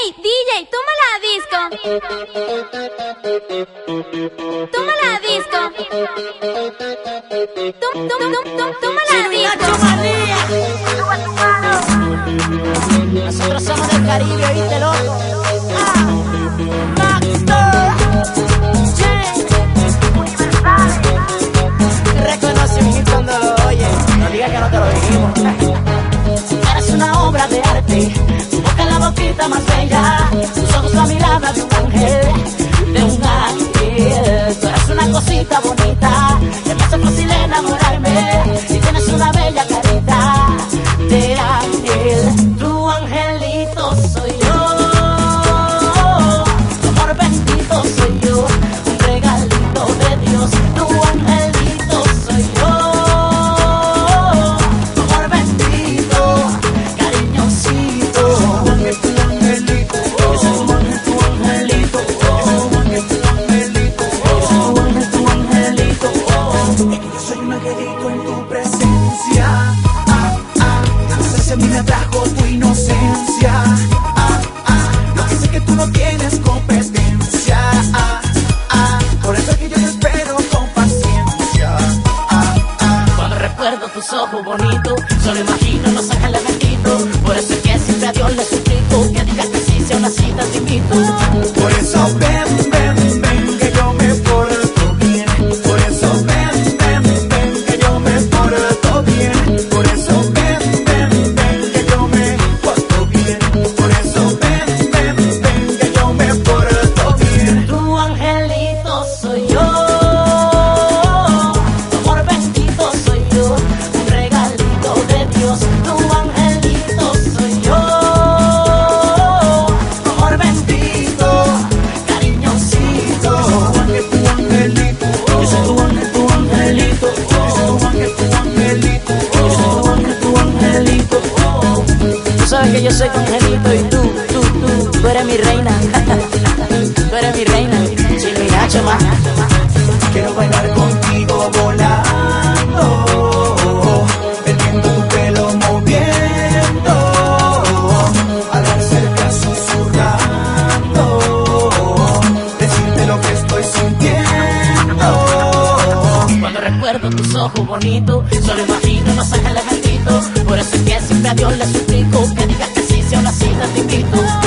Ey, DJ, toma la disco. Toma la disco. Toma la disco. Nosotros somos del Caribe, ¿viste, loco? Reconoce un hit cuando lo oye. No digas que no te lo dijimos. Eres una obra de arte. Tu boca es la boquita más bella. Tus ojos la mirada de un ángel. De un ángel. Tú eres una cosita bonita. Que me hace fácil enamorarme. Y tienes una bella carita de ángel. Tu angelito soy yo. Tu amor bendito soy yo. Un regalito de Dios. Tu angelito soy yo. Tu amor bendito, cariñosito. Tu angelito, ese es tu angelito. Tu angelito, Es que yo soy un angelito en tu presencia. No sé si a mí me atrajo tu inocencia. Lo que sé que tú no tienes competencia. Por eso es que yo te espero con paciencia. Cuando recuerdo tus ojos bonitos, solo imagino los ángeles benditos. Por eso es que siempre a Dios le suplico que digas que sí, sea una cita te invito. Por eso ven, ven, ven, que yo me porto bien. Por eso ven, ven, ven, que yo me porto bien. Por eso ven, ven, ven, que yo me porto bien. Por eso ven, ven, ven, que yo me porto bien. Tu angelito soy yo. Tu amor bendito soy yo. Un regalito de Dios. Tu angelito soy yo. Tu amor bendito, cariñosito. Tu angelito, yo soy tu angelito. Yo soy tu angelito. Yo soy tu angelito. Tú sabes que yo soy tu angelito y tú eres mi reina. Tú eres mi reina, sin mi Nacho más. Quiero bailar contigo volando, metiendo tu pelo moviendo, hablar cerca susurrando, decirte lo que estoy sintiendo. Cuando recuerdo tus ojos bonitos, solo imagino los ángeles benditos. Por eso es que siempre a Dios le suplico que digas que sí, sea una cita te invito.